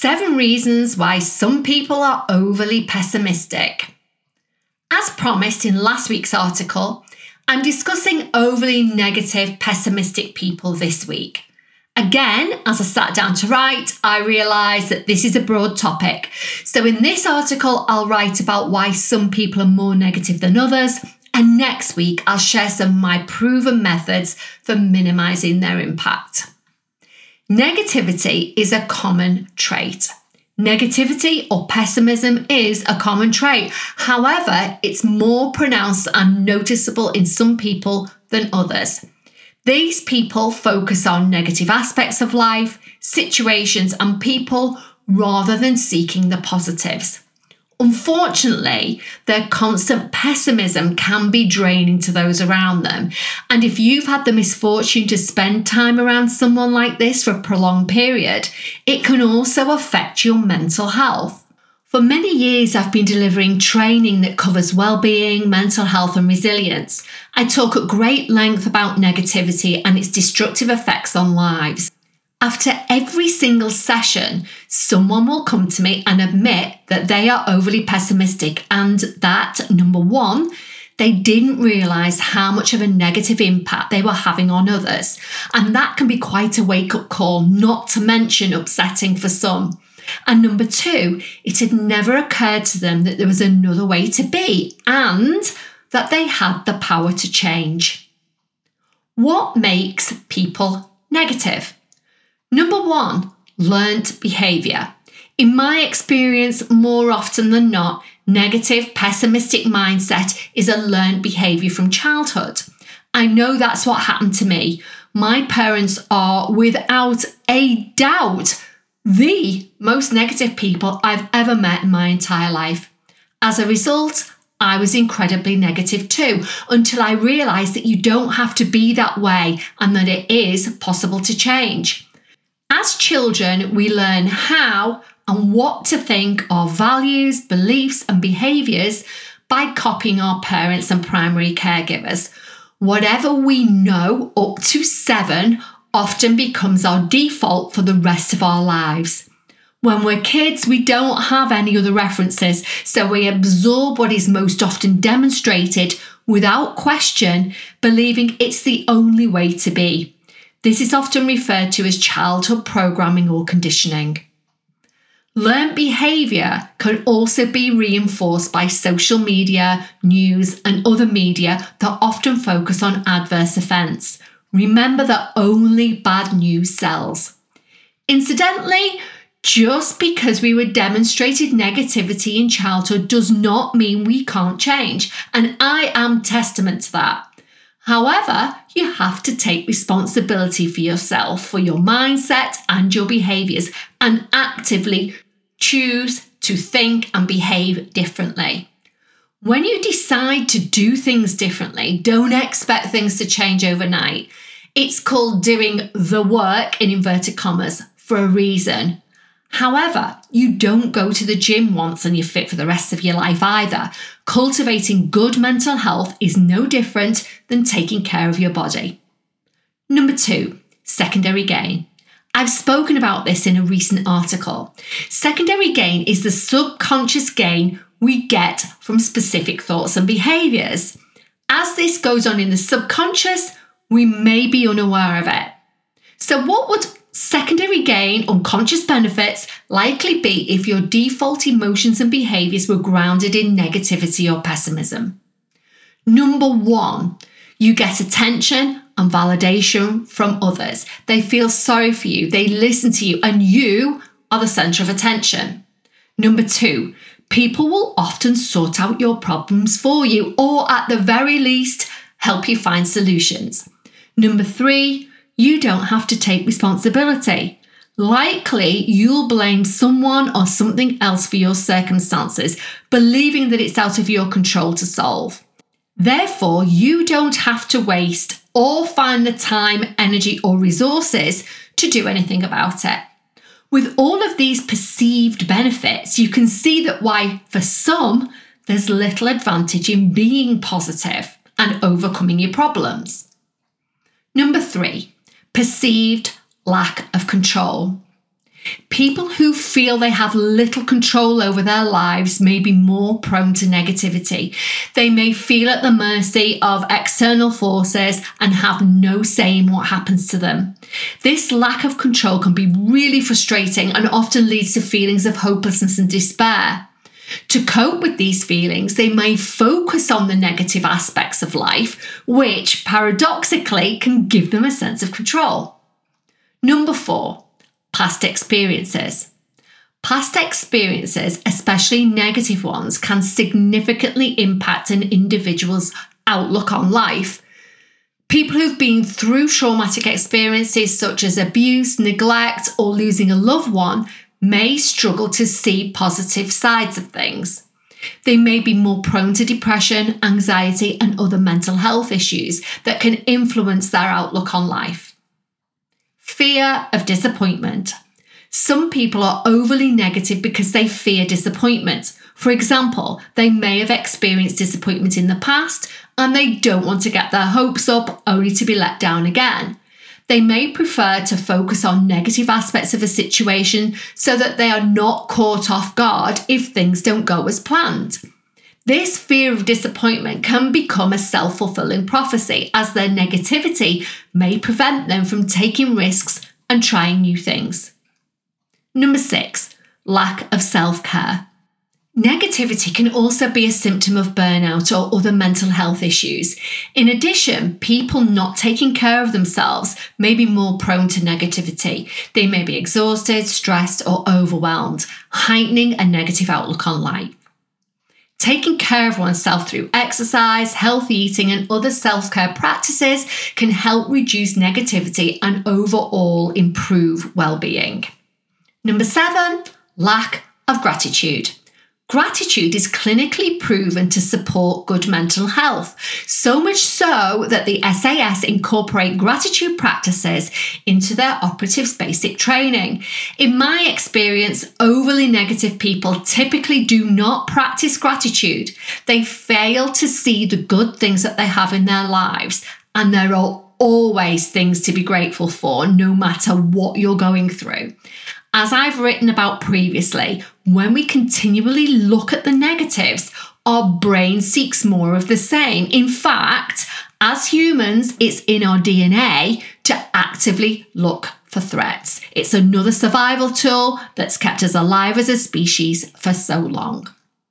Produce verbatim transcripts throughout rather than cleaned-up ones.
Seven reasons why some people are overly pessimistic. As promised in last week's article, I'm discussing overly negative, pessimistic people this week. Again, as I sat down to write, I realised that this is a broad topic. So in this article, I'll write about why some people are more negative than others. And next week, I'll share some of my proven methods for minimising their impact. Negativity is a common trait. Negativity or pessimism is a common trait. However, it's more pronounced and noticeable in some people than others. These people focus on negative aspects of life, situations, and people rather than seeking the positives. Unfortunately, their constant pessimism can be draining to those around them. And if you've had the misfortune to spend time around someone like this for a prolonged period, it can also affect your mental health. For many years, I've been delivering training that covers well-being, mental health, and resilience. I talk at great length about negativity and its destructive effects on lives. After every single session, someone will come to me and admit that they are overly pessimistic and that, number one, they didn't realise how much of a negative impact they were having on others. And that can be quite a wake-up call, not to mention upsetting for some. And number two, it had never occurred to them that there was another way to be and that they had the power to change. What makes people negative? Number one, learned behaviour. In my experience, more often than not, negative, pessimistic mindset is a learned behaviour from childhood. I know that's what happened to me. My parents are, without a doubt, the most negative people I've ever met in my entire life. As a result, I was incredibly negative too, until I realised that you don't have to be that way and that it is possible to change. As children, we learn how and what to think of values, beliefs, and behaviours by copying our parents and primary caregivers. Whatever we know up to seven often becomes our default for the rest of our lives. When we're kids, we don't have any other references, so we absorb what is most often demonstrated without question, believing it's the only way to be. This is often referred to as childhood programming or conditioning. Learned behaviour can also be reinforced by social media, news, and other media that often focus on adverse events. Remember that only bad news sells. Incidentally, just because we were demonstrated negativity in childhood does not mean we can't change, and I am testament to that. However, you have to take responsibility for yourself, for your mindset and your behaviours, and actively choose to think and behave differently. When you decide to do things differently, don't expect things to change overnight. It's called doing the work, in inverted commas, for a reason. However, you don't go to the gym once and you're fit for the rest of your life either. Cultivating good mental health is no different than taking care of your body. Number two, secondary gain. I've spoken about this in a recent article. Secondary gain is the subconscious gain we get from specific thoughts and behaviours. As this goes on in the subconscious, we may be unaware of it. So what would secondary gain, unconscious benefits likely be if your default emotions and behaviours were grounded in negativity or pessimism? Number one, you get attention and validation from others. They feel sorry for you, they listen to you, and you are the centre of attention. Number two, people will often sort out your problems for you, or at the very least, help you find solutions. Number three, you don't have to take responsibility. Likely, you'll blame someone or something else for your circumstances, believing that it's out of your control to solve. Therefore, you don't have to waste or find the time, energy, or resources to do anything about it. With all of these perceived benefits, you can see that why, for some, there's little advantage in being positive and overcoming your problems. Number three, perceived lack of control. People who feel they have little control over their lives may be more prone to negativity. They may feel at the mercy of external forces and have no say in what happens to them. This lack of control can be really frustrating and often leads to feelings of hopelessness and despair. To cope with these feelings, they may focus on the negative aspects of life, which paradoxically can give them a sense of control. Number four. Past experiences. Past experiences, especially negative ones, can significantly impact an individual's outlook on life. People who've been through traumatic experiences such as abuse, neglect, or losing a loved one may struggle to see positive sides of things. They may be more prone to depression, anxiety, and other mental health issues that can influence their outlook on life. Fear of disappointment. Some people are overly negative because they fear disappointment. For example, they may have experienced disappointment in the past and they don't want to get their hopes up only to be let down again. They may prefer to focus on negative aspects of a situation so that they are not caught off guard if things don't go as planned. This fear of disappointment can become a self-fulfilling prophecy, as their negativity may prevent them from taking risks and trying new things. Number six, lack of self-care. Negativity can also be a symptom of burnout or other mental health issues. In addition, people not taking care of themselves may be more prone to negativity. They may be exhausted, stressed, or overwhelmed, heightening a negative outlook on life. Taking care of oneself through exercise, healthy eating, and other self-care practices can help reduce negativity and overall improve well-being. Number seven, lack of gratitude. Gratitude is clinically proven to support good mental health, so much so that the S A S incorporate gratitude practices into their operatives' basic training. In my experience, overly negative people typically do not practice gratitude. They fail to see the good things that they have in their lives, and there are always things to be grateful for, no matter what you're going through. As I've written about previously, when we continually look at the negatives, our brain seeks more of the same. In fact, as humans, it's in our D N A to actively look for threats. It's another survival tool that's kept us alive as a species for so long.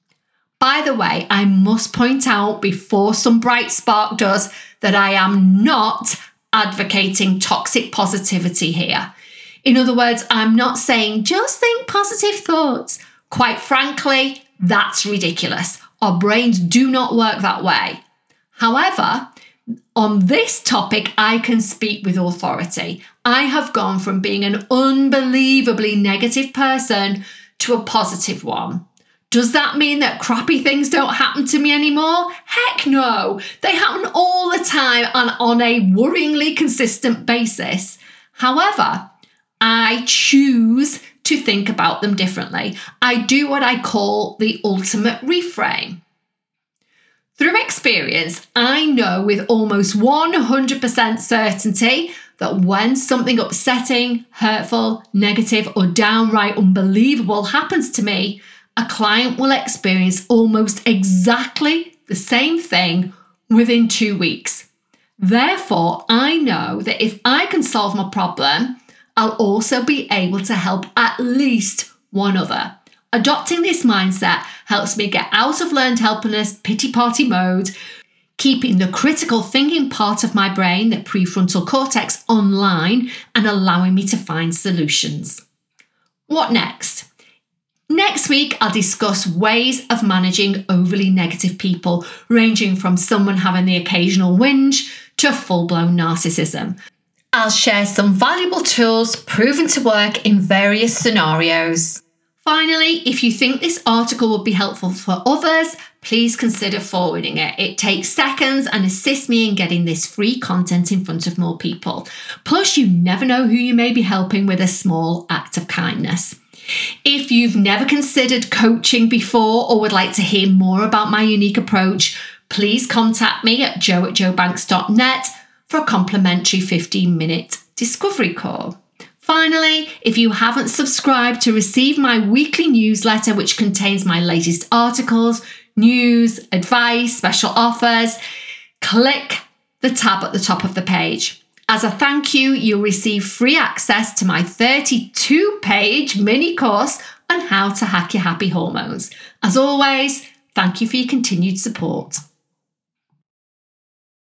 By the way, I must point out before some bright spark does that I am not advocating toxic positivity here. In other words, I'm not saying just think positive thoughts. Quite frankly, that's ridiculous. Our brains do not work that way. However, on this topic, I can speak with authority. I have gone from being an unbelievably negative person to a positive one. Does that mean that crappy things don't happen to me anymore? Heck no. They happen all the time and on a worryingly consistent basis. However, I choose to think about them differently. I do what I call the ultimate reframe. Through experience, I know with almost one hundred percent certainty that when something upsetting, hurtful, negative, or downright unbelievable happens to me, a client will experience almost exactly the same thing within two weeks. Therefore, I know that if I can solve my problem, I'll also be able to help at least one other. Adopting this mindset helps me get out of learned helplessness, pity party mode, keeping the critical thinking part of my brain, the prefrontal cortex, online and allowing me to find solutions. What next? Next week, I'll discuss ways of managing overly negative people, ranging from someone having the occasional whinge to full-blown narcissism. I'll share some valuable tools proven to work in various scenarios. Finally, if you think this article would be helpful for others, please consider forwarding it. It takes seconds and assists me in getting this free content in front of more people. Plus, you never know who you may be helping with a small act of kindness. If you've never considered coaching before or would like to hear more about my unique approach, please contact me at joe at joe banks dot net for a complimentary fifteen minute discovery call. Finally, if you haven't subscribed to receive my weekly newsletter, which contains my latest articles, news, advice, special offers, click the tab at the top of the page. As a thank you, you'll receive free access to my thirty-two page mini course on how to hack your happy hormones. As always, thank you for your continued support.